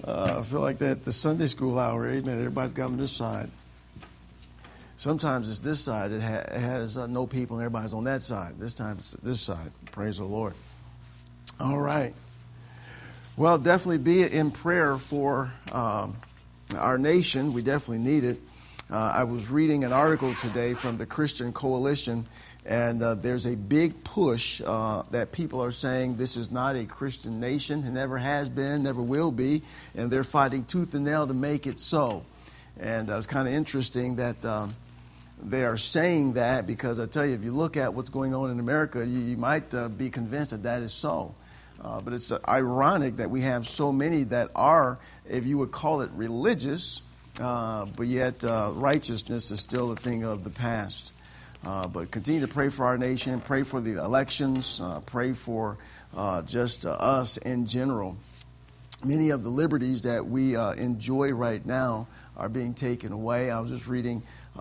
I feel like that the Sunday school hour, amen. Everybody's got on this side. Sometimes it's this side that has no people and everybody's on that side. This time it's this side. Praise the Lord. All right. Well, definitely be in prayer for our nation. We definitely need it. I was reading an article today from the Christian Coalition, and there's a big push that people are saying this is not a Christian nation. It never has been, never will be, and they're fighting tooth and nail to make it so. And it's kind of interesting that they are saying that, because I tell you, if you look at what's going on in America, you might be convinced that that is so. But it's ironic that we have so many that are, if you would call it, religious, but yet righteousness is still a thing of the past. But continue to pray for our nation, pray for the elections, pray for just us in general. Many of the liberties that we enjoy right now are being taken away. I was just reading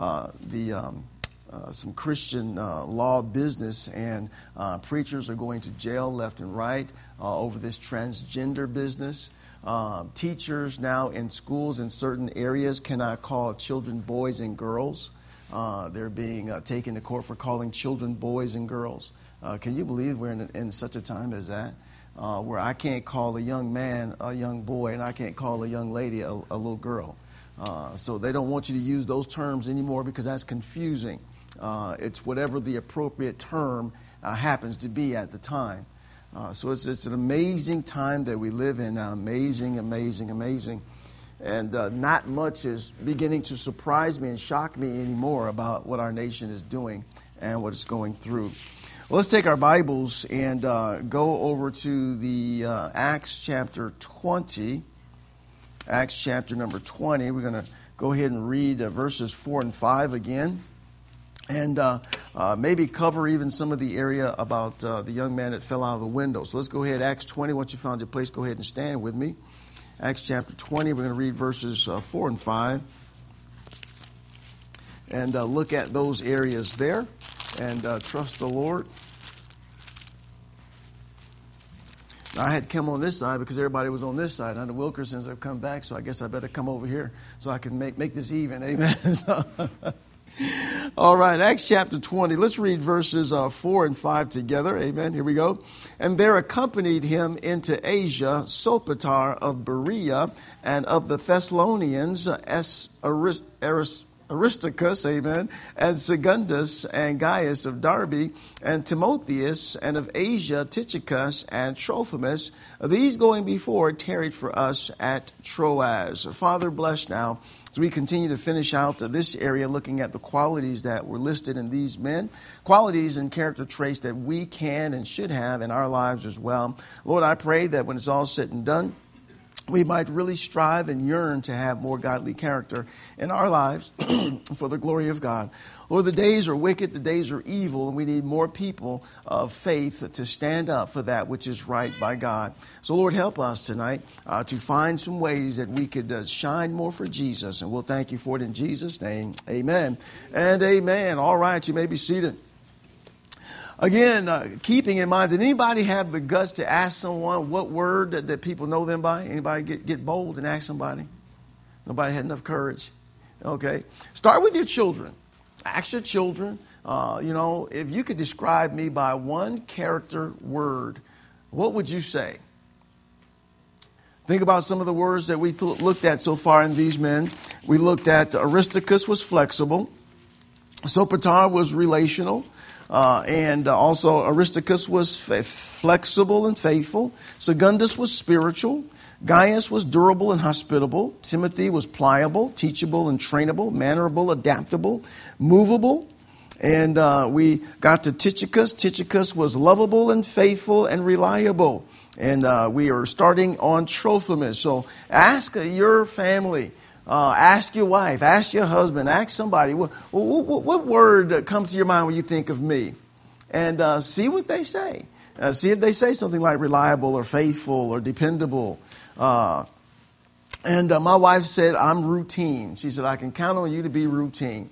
some Christian law business, and preachers are going to jail left and right over this transgender business. Teachers now in schools in certain areas cannot call children boys and girls. They're being taken to court for calling children boys and girls. Can you believe we're in such a time as that? Where I can't call a young man a young boy, and I can't call a young lady a little girl. So they don't want you to use those terms anymore because that's confusing. It's whatever the appropriate term happens to be at the time. So it's an amazing time that we live in now. Amazing. And not much is beginning to surprise me and shock me anymore about what our nation is doing and what it's going through. Well, let's take our Bibles and go over to the Acts chapter 20. Acts chapter number 20. We're going to go ahead and read verses 4 and 5 again. And maybe cover even some of the area about the young man that fell out of the window. So let's go ahead. Acts 20. Once you found your place, go ahead and stand with me. Acts chapter 20. We're going to read verses 4 and 5. And look at those areas there. And trust the Lord. I had come on this side because everybody was on this side. Now the Wilkersons have come back, so I guess I better come over here so I can make this even. Amen. All right, Acts chapter 20. Let's read verses 4 and 5 together. Amen. Here we go. And there accompanied him into Asia Sopater of Berea, and of the Thessalonians Aristarchus, amen, and Secundus and Gaius of Derbe, and Timotheus, and of Asia Tychicus and Trophimus. These going before tarried for us at Troas. Father, bless now as we continue to finish out this area, looking at the qualities that were listed in these men, qualities and character traits that we can and should have in our lives as well. Lord, I pray that when it's all said and done, we might really strive and yearn to have more godly character in our lives for the glory of God. Lord, the days are wicked, the days are evil, and we need more people of faith to stand up for that which is right by God. So, Lord, help us tonight to find some ways that we could shine more for Jesus, and we'll thank you for it in Jesus' name. Amen and amen. All right, you may be seated. Again, keeping in mind, did anybody have the guts to ask someone what word that people know them by? Anybody get bold and ask somebody? Nobody had enough courage. Okay. Start with your children. Ask your children, if you could describe me by one character word, what would you say? Think about some of the words that we looked at so far in these men. We looked at Aristarchus was flexible. Sopater was relational. And also Aristarchus was flexible and faithful. Secundus was spiritual. Gaius was durable and hospitable. Timothy was pliable, teachable and trainable, mannerable, adaptable, movable. And we got to Tychicus. Tychicus was lovable and faithful and reliable. And we are starting on Trophimus. So ask your family. Ask your wife, ask your husband, ask somebody, what word comes to your mind when you think of me? And see what they say. See if they say something like reliable or faithful or dependable. And my wife said, I'm routine. She said, I can count on you to be routine.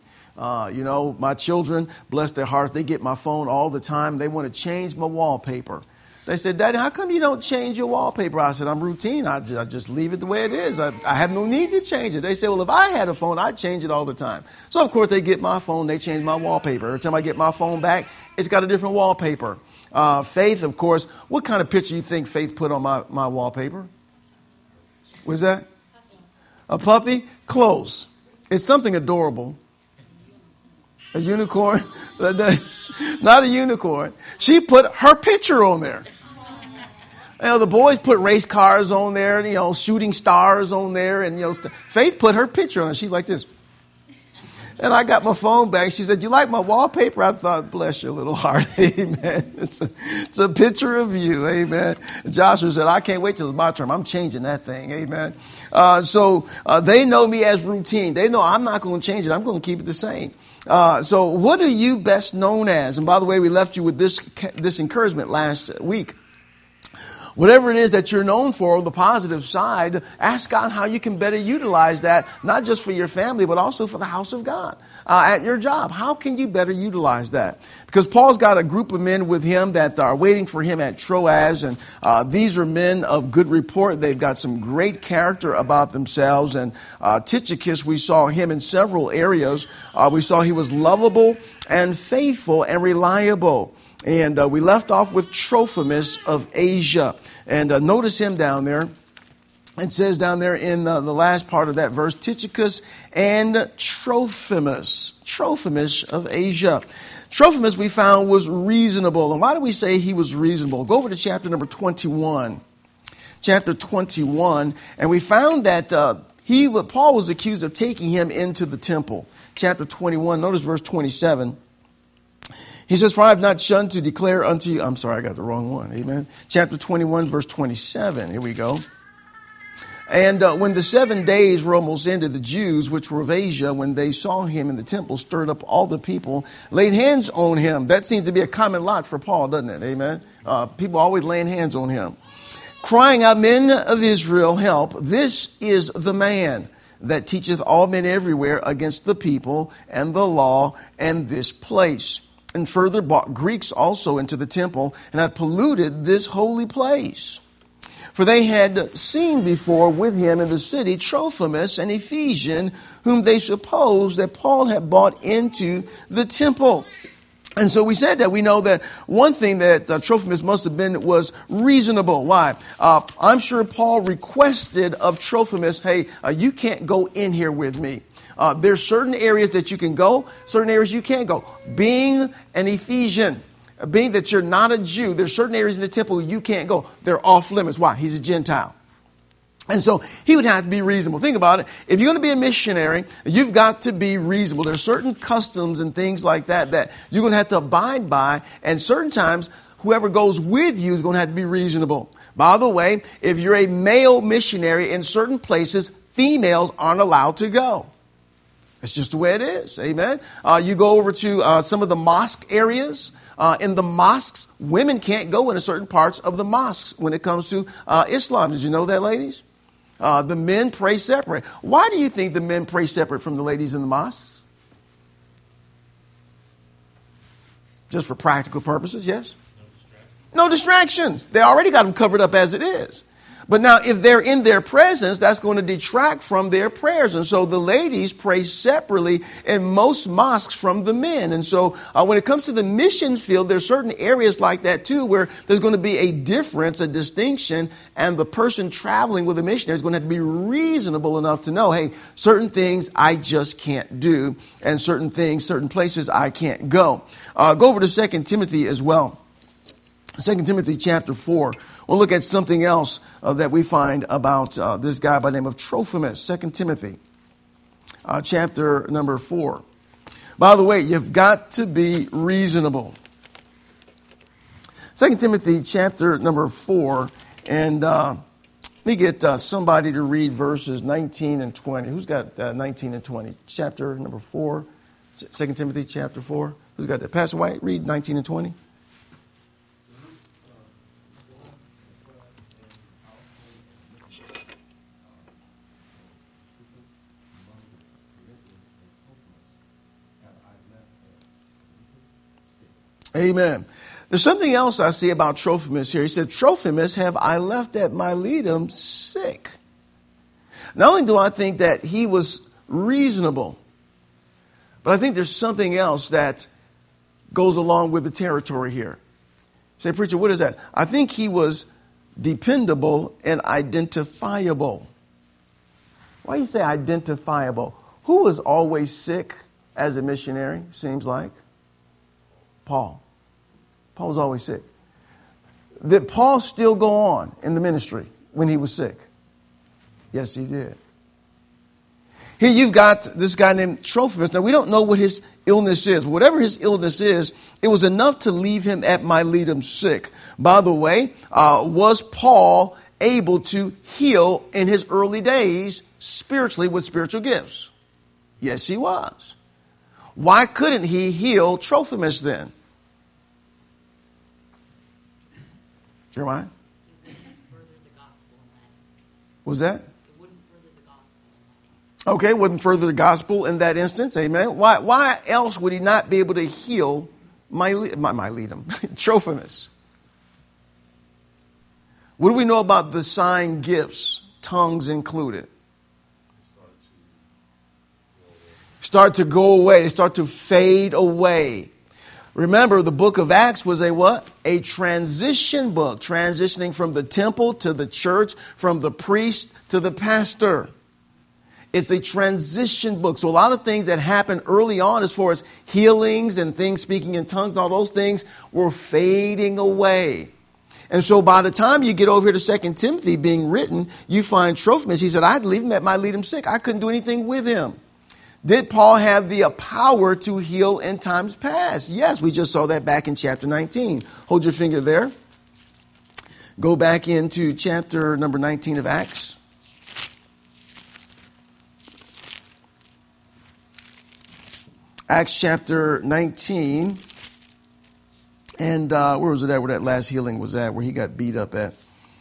My children, bless their heart, they get my phone all the time. They want to change my wallpaper. They said, Daddy, how come you don't change your wallpaper? I said, I'm routine. I just leave it the way it is. I have no need to change it. They said, well, if I had a phone, I'd change it all the time. So, of course, they get my phone. They change my wallpaper. Every time I get my phone back, it's got a different wallpaper. Faith, of course. What kind of picture you think Faith put on my wallpaper? What's that? A puppy? Close. It's something adorable. A unicorn? Not a unicorn. She put her picture on there. You know, the boys put race cars on there, you know, shooting stars on there. And, you know, Faith put her picture on it. She's like this. And I got my phone back. She said, you like my wallpaper? I thought, bless your little heart. Amen. It's a picture of you. Amen. And Joshua said, I can't wait till it's my turn. I'm changing that thing. Amen. So they know me as routine. They know I'm not going to change it. I'm going to keep it the same. So what are you best known as? And by the way, we left you with this encouragement last week. Whatever it is that you're known for on the positive side, ask God how you can better utilize that, not just for your family, but also for the house of God. At your job, how can you better utilize that? Because Paul's got a group of men with him that are waiting for him at Troas, and these are men of good report. They've got some great character about themselves, and Tychicus, we saw him in several areas. We saw he was lovable and faithful and reliable. And we left off with Trophimus of Asia. And notice him down there. It says down there in the last part of that verse, Tychicus and Trophimus. Trophimus of Asia. Trophimus, we found, was reasonable. And why do we say he was reasonable? Go over to chapter number 21. Chapter 21. And we found that Paul was accused of taking him into the temple. Chapter 21, notice verse 27. He says, for I have not shunned to declare unto you. I'm sorry, I got the wrong one. Amen. Chapter 21, verse 27. Here we go. And when the 7 days were almost ended, the Jews, which were of Asia, when they saw him in the temple, stirred up all the people, laid hands on him. That seems to be a common lot for Paul, doesn't it? Amen. People always laying hands on him. Crying out, men of Israel, help. This is the man that teacheth all men everywhere against the people and the law and this place. And further brought Greeks also into the temple and had polluted this holy place. For they had seen before with him in the city Trophimus, an Ephesian, whom they supposed that Paul had brought into the temple. And so we said that we know that one thing that Trophimus must have been was reasonable. Why? I'm sure Paul requested of Trophimus, hey, you can't go in here with me. There's certain areas that you can go, certain areas you can't go. Being an Ephesian, being that you're not a Jew, there's certain areas in the temple you can't go. They're off limits. Why? He's a Gentile. And so he would have to be reasonable. Think about it. If you're going to be a missionary, you've got to be reasonable. There's certain customs and things like that you're going to have to abide by. And certain times, whoever goes with you is going to have to be reasonable. By the way, if you're a male missionary in certain places, females aren't allowed to go. It's just the way it is. Amen. You go over to some of the mosque areas. In the mosques, women can't go into certain parts of the mosques when it comes to Islam. Did you know that, ladies? The men pray separate. Why do you think the men pray separate from the ladies in the mosques? Just for practical purposes, yes? No distractions. They already got them covered up as it is. But now, if they're in their presence, that's going to detract from their prayers. And so the ladies pray separately in most mosques from the men. And so when it comes to the mission field, there's certain areas like that, too, where there's going to be a difference, a distinction. And the person traveling with a missionary is going to have to be reasonable enough to know, hey, certain things I just can't do. And certain things, certain places I can't go. Go over to 2 Timothy as well. 2 Timothy chapter 4. We'll look at something else that we find about this guy by the name of Trophimus. 2 Timothy chapter number 4. By the way, you've got to be reasonable. 2 Timothy chapter number 4. And let me get somebody to read verses 19 and 20. Who's got 19 and 20? Chapter number 4. 2 Timothy chapter 4. Who's got that? Pastor White, read 19 and 20. Amen. There's something else I see about Trophimus here. He said, Trophimus have I left at Miletum sick. Not only do I think that he was reasonable, but I think there's something else that goes along with the territory here. Say, preacher, what is that? I think he was dependable and identifiable. Why do you say identifiable? Who was always sick as a missionary, seems like? Paul. Paul was always sick. Did Paul still go on in the ministry when he was sick? Yes, he did. Here you've got this guy named Trophimus. Now, we don't know what his illness is. Whatever his illness is, it was enough to leave him at Miletum sick. By the way, was Paul able to heal in his early days spiritually with spiritual gifts? Yes, he was. Why couldn't he heal Trophimus then? Jeremiah? Was that? Okay, wouldn't further the gospel in that instance. Amen. Why else would he not be able to heal Trophimus? What do we know about the sign gifts, tongues included? Start to go away. They start to fade away. Remember, the book of Acts was a what? A transition book, transitioning from the temple to the church, from the priest to the pastor. It's a transition book. So a lot of things that happened early on as far as healings and things speaking in tongues, all those things were fading away. And so by the time you get over here to 2 Timothy being written, you find Trophimus. He said, I'd leave him at Miletum sick. I couldn't do anything with him. Did Paul have the power to heal in times past? Yes, we just saw that back in chapter 19. Hold your finger there. Go back into chapter number 19 of Acts. Acts chapter 19. And where was it at, where that last healing was at, where he got beat up at?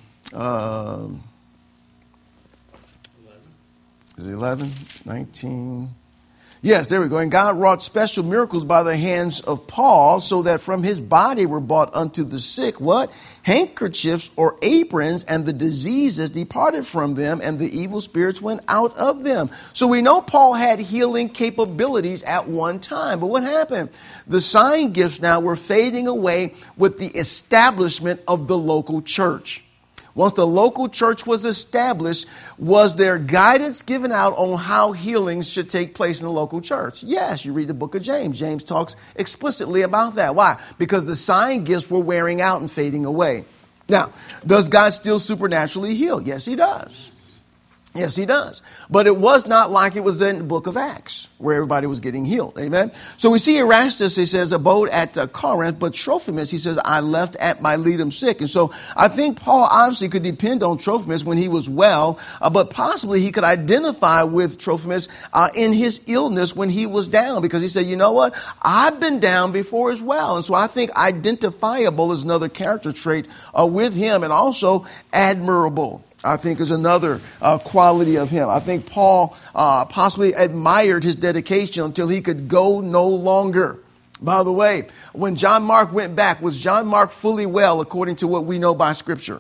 Is it 11? 19? Yes, there we go. And God wrought special miracles by the hands of Paul, so that from his body were brought unto the sick, what? Handkerchiefs or aprons, and the diseases departed from them, and the evil spirits went out of them. So we know Paul had healing capabilities at one time. But what happened? The sign gifts now were fading away with the establishment of the local church. Once the local church was established, was there guidance given out on how healings should take place in the local church? Yes, you read the book of James. James talks explicitly about that. Why? Because the sign gifts were wearing out and fading away. Now, does God still supernaturally heal? Yes, he does. Yes, he does. But it was not like it was in the book of Acts where everybody was getting healed. Amen. So we see Erastus, he says, abode at Corinth, but Trophimus, he says, I left at Miletum sick. And so I think Paul obviously could depend on Trophimus when he was well, but possibly he could identify with Trophimus in his illness when he was down, because he said, you know what? I've been down before as well. And so I think identifiable is another character trait with him, and also admirable, I think, is another quality of him. I think Paul possibly admired his dedication until he could go no longer. By the way, when John Mark went back, was John Mark fully well according to what we know by Scripture?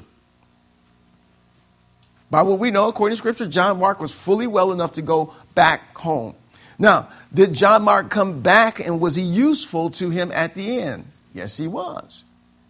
By what we know, according to Scripture, John Mark was fully well enough to go back home. Now, did John Mark come back, and was he useful to him at the end? Yes, he was.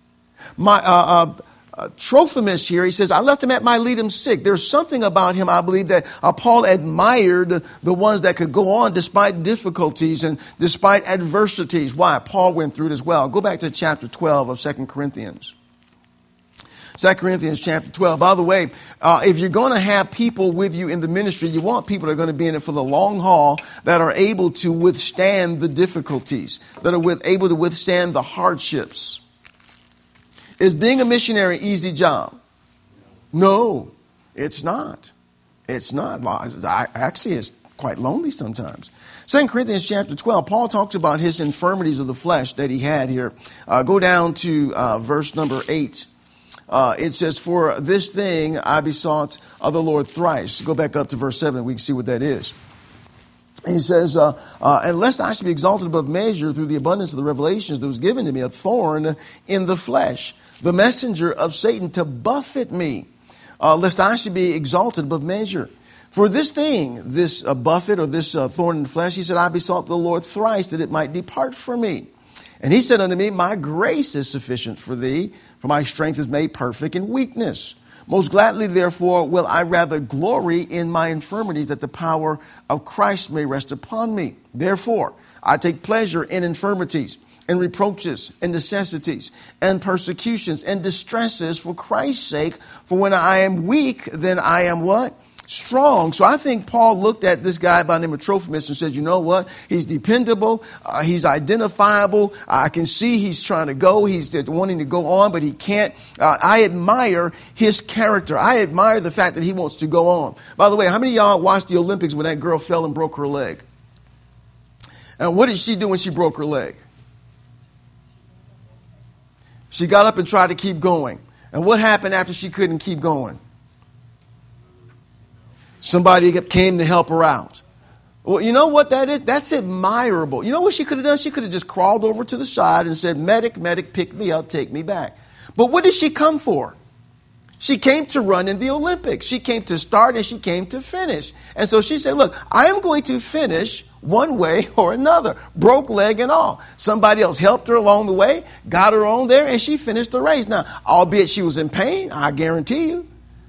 Trophimus here, he says, I left him at Miletum sick. There's something about him, I believe, that Paul admired the ones that could go on despite difficulties and despite adversities. Why? Paul went through it as well. Go back to chapter 12 of 2 Corinthians. 2 Corinthians chapter 12. By the way, if you're going to have people with you in the ministry, you want people that are going to be in it for the long haul, that are able to withstand the difficulties, that are able to withstand the hardships. Is being a missionary an easy job? No, it's not. It's not. Actually, it's quite lonely sometimes. 2 Corinthians chapter 12, Paul talks about his infirmities of the flesh that he had here. Go down to verse number 8. It says, for this thing I besought of the Lord thrice. Go back up to verse 7. We can see what that is. He says, unless I should be exalted above measure through the abundance of the revelations that was given to me, a thorn in the flesh, the messenger of Satan to buffet me, lest I should be exalted above measure. For this thing, this buffet or this thorn in the flesh, he said, I besought the Lord thrice that it might depart from me. And he said unto me, my grace is sufficient for thee, for my strength is made perfect in weakness. Most gladly, therefore, will I rather glory in my infirmities, that the power of Christ may rest upon me. Therefore, I take pleasure in infirmities, and reproaches, and necessities, and persecutions, and distresses for Christ's sake. For when I am weak, then I am what? Strong. So I think Paul looked at this guy by the name of Trophimus and said, you know what? He's dependable. He's identifiable. I can see he's trying to go. He's wanting to go on, but he can't. I admire his character. I admire the fact that he wants to go on. By the way, how many of y'all watched the Olympics when that girl fell and broke her leg? And what did she do when she broke her leg? She got up and tried to keep going. And what happened after she couldn't keep going? Somebody came to help her out. Well, you know what that is? That's admirable. You know what she could have done? She could have just crawled over to the side and said, medic, pick me up, take me back. But what did she come for? She came to run in the Olympics. She came to start and she came to finish. And so she said, look, I am going to finish one way or another, broke leg and all. Somebody else helped her along the way, got her on there, and she finished the race. Now, albeit she was in pain, I guarantee you.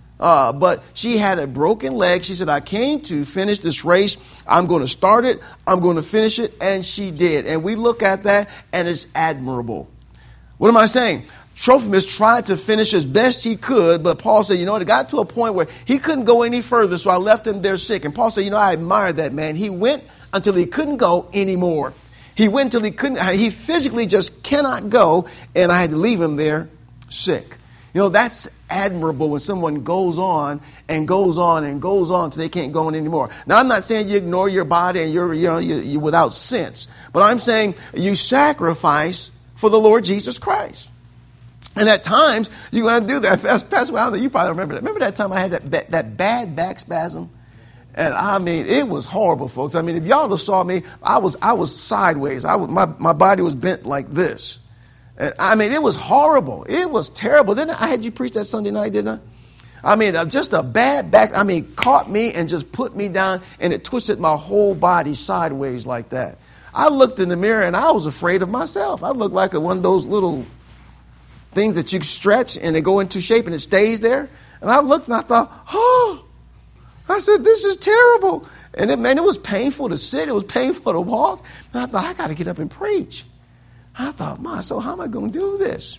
But she had a broken leg. She said, I came to finish this race. I'm going to start it. I'm going to finish it. And she did. And we look at that and it's admirable. What am I saying? Trophimus tried to finish as best he could, but Paul said, you know, it got to a point where he couldn't go any further, so I left him there sick. And Paul said, you know, I admire that man. He went until he couldn't go anymore. He went until he physically just cannot go, and I had to leave him there sick. You know, that's admirable when someone goes on and goes on and goes on until they can't go on anymore. Now, I'm not saying you ignore your body and you're without sense, but I'm saying you sacrifice for the Lord Jesus Christ. And at times, you're going to do that. Pastor Wilder, you probably remember that. Remember that time I had that bad back spasm? And I mean, it was horrible, folks. I mean, if y'all saw me, I was sideways. My body was bent like this. And I mean, it was horrible. It was terrible. Didn't I had you preach that Sunday night, didn't I? I mean, just a bad back. I mean, caught me and just put me down, and it twisted my whole body sideways like that. I looked in the mirror, and I was afraid of myself. I looked like one of those little things that you stretch, and they go into shape, and it stays there. And I looked, and I thought, oh, I said, this is terrible. And it was painful to sit. It was painful to walk. And I thought, I got to get up and preach. I thought, so how am I going to do this?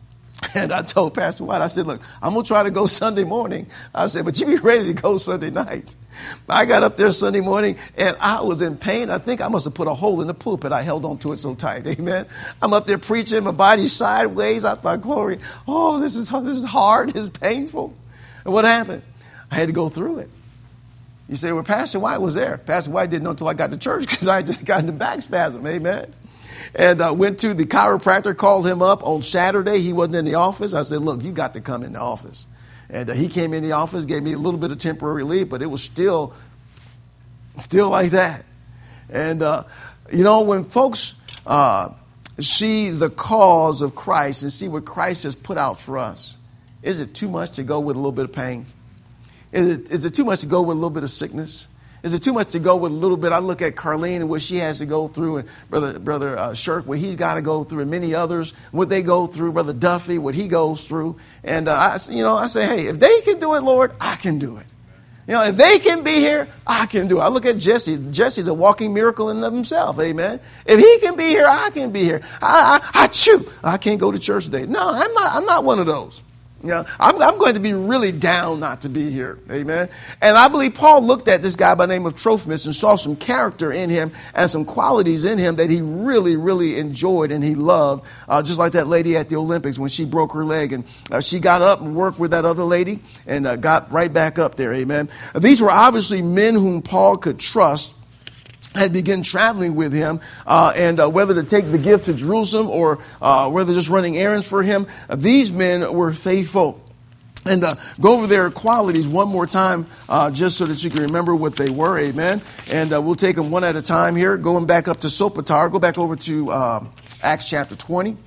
And I told Pastor White, I said, look, I'm going to try to go Sunday morning. I said, but you be ready to go Sunday night. I got up there Sunday morning, and I was in pain. I think I must have put a hole in the pulpit. I held on to it so tight. Amen. I'm up there preaching, my body's sideways. I thought, glory, oh, this is hard. This is painful. And what happened? I had to go through it. You say, well, Pastor White was there. Pastor White didn't know until I got to church because I just got in the back spasm. Amen. And went to the chiropractor, called him up on Saturday. He wasn't in the office. I said, look, you got to come in the office. And he came in the office, gave me a little bit of temporary relief, but it was still like that. And, when folks see the cause of Christ and see what Christ has put out for us, is it too much to go with a little bit of pain? Is it too much to go with a little bit of sickness? Is it too much to go with a little bit? I look at Carlene and what she has to go through, and Brother Shirk, what he's got to go through, and many others, what they go through, Brother Duffy, what he goes through. And I say, hey, if they can do it, Lord, I can do it. If they can be here, I can do it. I look at Jesse. Jesse's a walking miracle in and of himself. Amen. If he can be here, I can be here. I can't go to church today. No, I'm not one of those. I'm going to be really down not to be here. Amen. And I believe Paul looked at this guy by the name of Trophimus and saw some character in him and some qualities in him that he really, really enjoyed and he loved. Just like that lady at the Olympics when she broke her leg and she got up and worked with that other lady and got right back up there. Amen. These were obviously men whom Paul could trust, had begun traveling with him, and whether to take the gift to Jerusalem or whether just running errands for him, these men were faithful. And go over their qualities one more time, just so that you can remember what they were. Amen. And we'll take them one at a time here. Going back up to Sopater. Go back over to Acts chapter 20.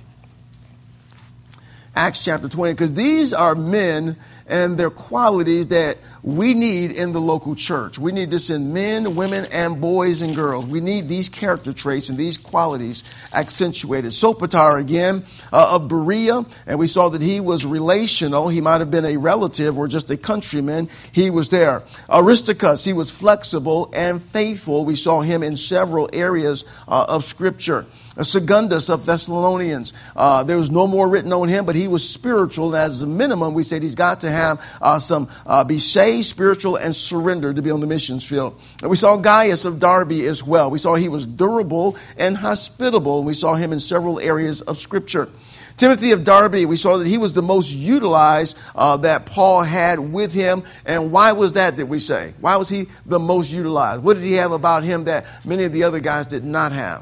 Acts chapter 20. Because these are men and their qualities that we need in the local church. We need this in men, women, and boys and girls. We need these character traits and these qualities accentuated. Sopater, again, of Berea, and we saw that he was relational. He might have been a relative or just a countryman. He was there. Aristarchus, he was flexible and faithful. We saw him in several areas of Scripture. Secundus of Thessalonians, there was no more written on him, but he was spiritual. As a minimum, we said he's got to have be saved, spiritual, and surrender to be on the missions field. And we saw Gaius of Derbe as well. We saw he was durable and hospitable. We saw him in several areas of Scripture. Timothy of Derbe, we saw that he was the most utilized that Paul had with him. And why was that, did we say? Why was he the most utilized? What did he have about him that many of the other guys did not have?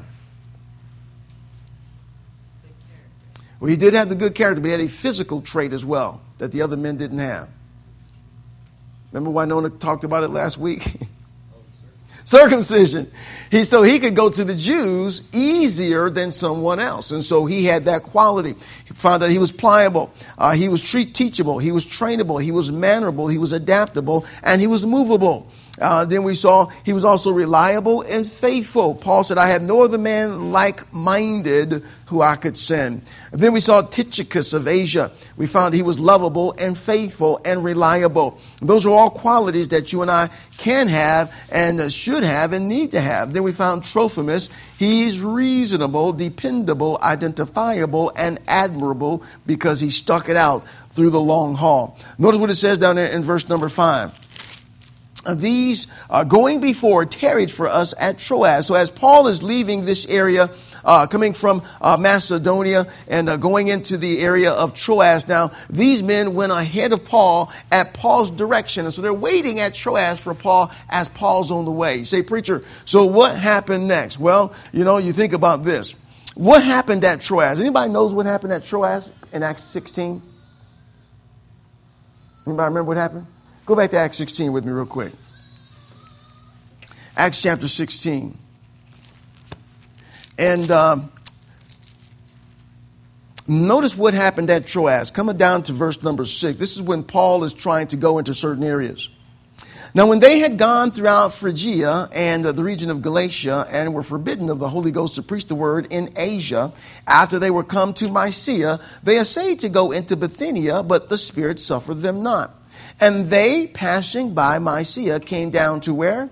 Well, he did have the good character, but he had a physical trait as well that the other men didn't have. Remember Winona talked about it last week? Circumcision. So he could go to the Jews easier than someone else. And so he had that quality. He found out he was pliable. He was teachable. He was trainable. He was mannerable. He was adaptable. And he was movable. Then we saw he was also reliable and faithful. Paul said, I have no other man like-minded who I could send. Then we saw Tychicus of Asia. We found he was lovable and faithful and reliable. Those are all qualities that you and I can have and should have and need to have. Then we found Trophimus. He's reasonable, dependable, identifiable, and admirable because he stuck it out through the long haul. Notice what it says down there in verse number 5. These going before tarried for us at Troas. So as Paul is leaving this area, coming from Macedonia and going into the area of Troas, now these men went ahead of Paul at Paul's direction. And so they're waiting at Troas for Paul as Paul's on the way. You say, preacher, so what happened next? Well, you think about this. What happened at Troas? Anybody knows what happened at Troas in Acts 16? Anybody remember what happened? Go back to Acts 16 with me real quick. Acts chapter 16. And notice what happened at Troas. Coming down to verse number 6. This is when Paul is trying to go into certain areas. Now, when they had gone throughout Phrygia and the region of Galatia and were forbidden of the Holy Ghost to preach the word in Asia, after they were come to Mysia, they essayed to go into Bithynia, but the Spirit suffered them not. And they, passing by Mysia, came down to where?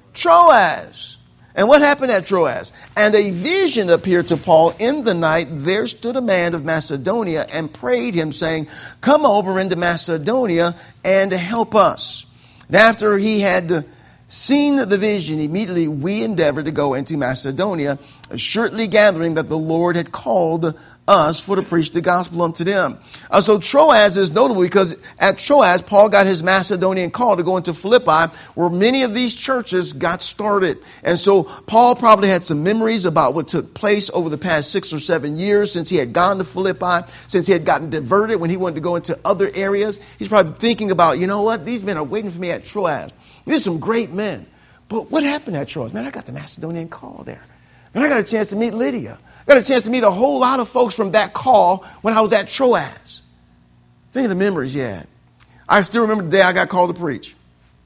Troas. And what happened at Troas? And a vision appeared to Paul in the night. There stood a man of Macedonia and prayed him, saying, come over into Macedonia and help us. And after he had seen the vision, immediately we endeavored to go into Macedonia, assuredly gathering that the Lord had called us for to preach the gospel unto them. So Troas is notable because at Troas, Paul got his Macedonian call to go into Philippi, where many of these churches got started. And so Paul probably had some memories about what took place over the past 6 or 7 years since he had gone to Philippi, since he had gotten diverted when he wanted to go into other areas. He's probably thinking about, you know what, these men are waiting for me at Troas. These are some great men. But what happened at Troas? Man, I got the Macedonian call there. And I got a chance to meet Lydia. Got a chance to meet a whole lot of folks from that call when I was at Troas. Think of the memories he had. I still remember the day I got called to preach.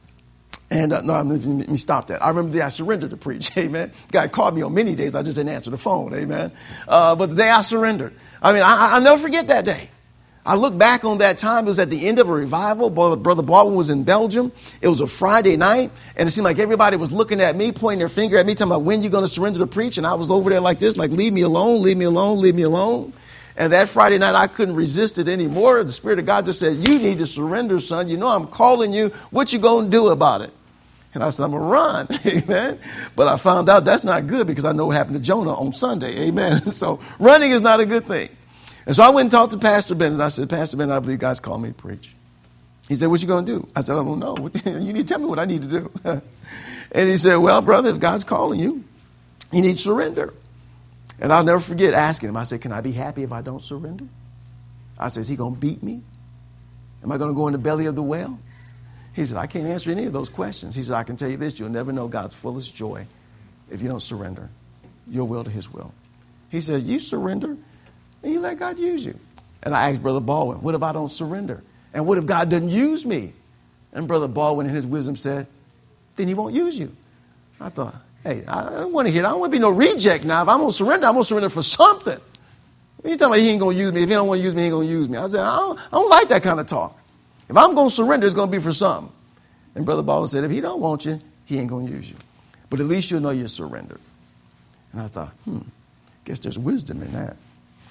And let me stop that. I remember the day I surrendered to preach. Amen. God called me on many days. I just didn't answer the phone. Amen. But the day I surrendered, I'll never forget that day. I look back on that time. It was at the end of a revival. Brother Baldwin was in Belgium. It was a Friday night. And it seemed like everybody was looking at me, pointing their finger at me, talking about when you're going to surrender to preach. And I was over there like this, like, leave me alone, leave me alone, leave me alone. And that Friday night, I couldn't resist it anymore. The Spirit of God just said, you need to surrender, son. You know I'm calling you. What you going to do about it? And I said, I'm going to run. Amen. But I found out that's not good because I know what happened to Jonah on Sunday. Amen. So running is not a good thing. And so I went and talked to Pastor Bennett. I said, Pastor Bennett, I believe God's called me to preach. He said, what you going to do? I said, I don't know. You need to tell me what I need to do. And he said, well, brother, if God's calling you, you need to surrender. And I'll never forget asking him. I said, can I be happy if I don't surrender? I said, is he going to beat me? Am I going to go in the belly of the whale? He said, I can't answer any of those questions. He said, I can tell you this, you'll never know God's fullest joy if you don't surrender your will to his will. He says, you surrender and you let God use you. And I asked Brother Baldwin, what if I don't surrender? And what if God doesn't use me? And Brother Baldwin in his wisdom said, then he won't use you. I thought, hey, I don't want to hear that. I don't want to be no reject now. If I'm going to surrender, I'm going to surrender for something. You talking about he ain't going to use me. If he don't want to use me, he ain't going to use me. I said, I don't like that kind of talk. If I'm going to surrender, it's going to be for something. And Brother Baldwin said, if he don't want you, he ain't going to use you. But at least you'll know you're surrendered. And I thought, guess there's wisdom in that.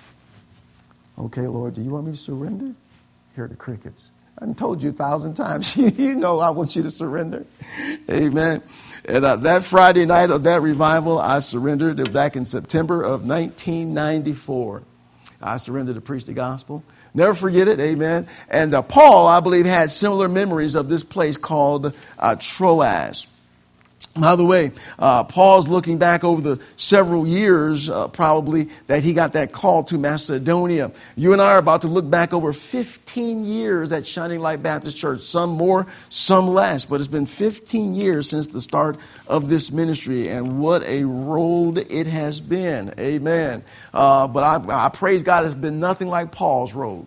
Okay, Lord, do you want me to surrender? Here are the crickets. I told you 1,000 times, you know I want you to surrender. Amen. And that Friday night of that revival, I surrendered back in September of 1994. I surrendered to preach the gospel. Never forget it. Amen. And Paul, I believe, had similar memories of this place called Troas. By the way, Paul's looking back over the several years, probably, that he got that call to Macedonia. You and I are about to look back over 15 years at Shining Light Baptist Church. Some more, some less. But it's been 15 years since the start of this ministry. And what a road it has been. Amen. But I praise God, it's been nothing like Paul's road.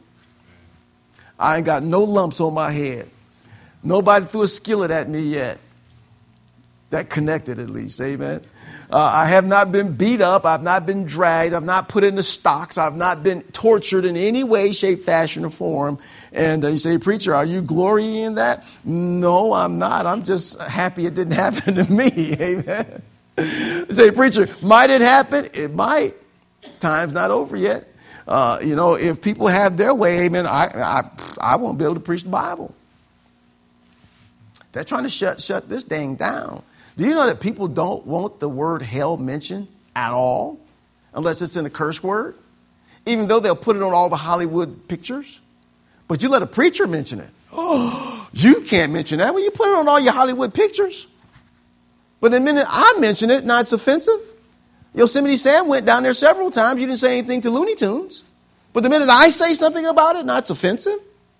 I ain't got no lumps on my head. Nobody threw a skillet at me yet. That connected at least. Amen. I have not been beat up. I've not been dragged. I've not put in the stocks. I've not been tortured in any way, shape, fashion, or form. And you say, preacher, are you glorying in that? No, I'm not. I'm just happy it didn't happen to me. Amen. You say, preacher, might it happen? It might. Time's not over yet. If people have their way, amen, I won't be able to preach the Bible. They're trying to shut this thing down. Do you know that people don't want the word hell mentioned at all unless it's in a curse word? Even though they'll put it on all the Hollywood pictures. But you let a preacher mention it. Oh, you can't mention that. Well, you put it on all your Hollywood pictures. But the minute I mention it, now it's offensive. Yosemite Sam went down there several times. You didn't say anything to Looney Tunes. But the minute I say something about it, now it's offensive.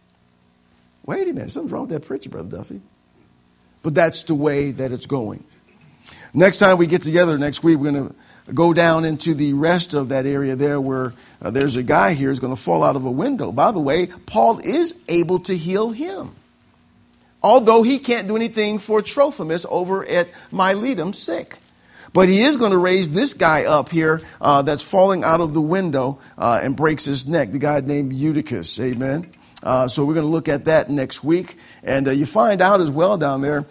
Wait a minute. Something's wrong with that preacher, Brother Duffy. But that's the way that it's going. Next time we get together next week, we're going to go down into the rest of that area there where there's a guy here who's going to fall out of a window. By the way, Paul is able to heal him. Although he can't do anything for Trophimus over at Miletum sick. But he is going to raise this guy up here that's falling out of the window and breaks his neck, the guy named Eutychus. Amen. So we're going to look at that next week. And you find out as well down there,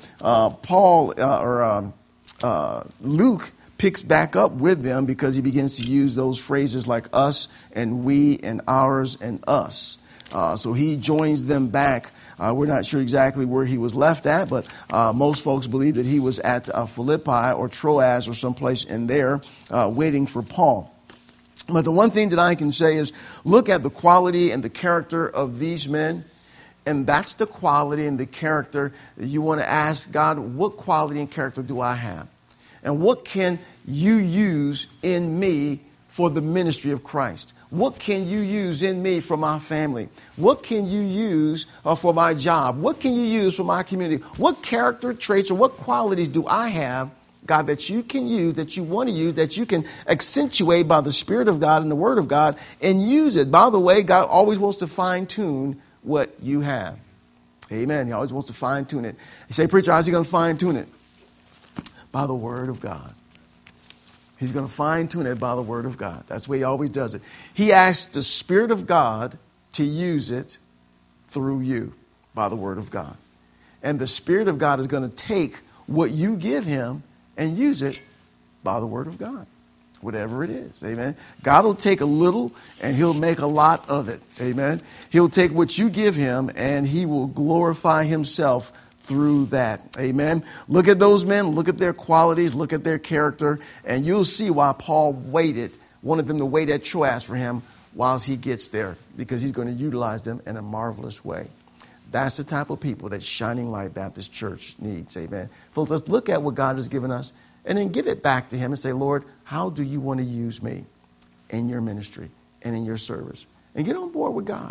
Luke picks back up with them because he begins to use those phrases like us and we and ours and us. So he joins them back. We're not sure exactly where he was left at, but most folks believe that he was at Philippi or Troas or someplace in there waiting for Paul. But the one thing that I can say is look at the quality and the character of these men. And that's the quality and the character that you want to ask God, what quality and character do I have? And what can you use in me for the ministry of Christ? What can you use in me for my family? What can you use for my job? What can you use for my community? What character traits or what qualities do I have, God, that you can use, that you want to use, that you can accentuate by the Spirit of God and the Word of God and use it? By the way, God always wants to fine-tune what you have. Amen. He always wants to fine-tune it. You say, preacher, how's he going to fine-tune it? By the Word of God. He's going to fine-tune it by the Word of God. That's the way he always does it. He asks the Spirit of God to use it through you by the Word of God. And the Spirit of God is going to take what you give him and use it by the Word of God, whatever it is. Amen. God will take a little and he'll make a lot of it. Amen. He'll take what you give him and he will glorify himself through that. Amen. Look at those men, look at their qualities, look at their character, and you'll see why Paul wanted them to wait at Troas for him whilst he gets there, because he's going to utilize them in a marvelous way. That's the type of people that Shining Light Baptist Church needs. Amen. Folks, let's look at what God has given us and then give it back to him and say, Lord, how do you want to use me in your ministry and in your service? And get on board with God.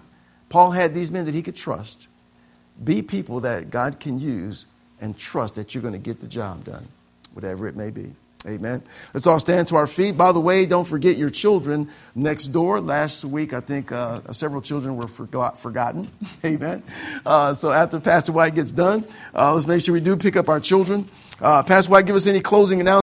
Paul had these men that he could trust. Be people that God can use and trust that you're going to get the job done, whatever it may be. Amen. Let's all stand to our feet. By the way, don't forget your children next door. Last week, I think several children were forgotten. Amen. So after Pastor White gets done, let's make sure we do pick up our children. Pastor White, give us any closing announcements.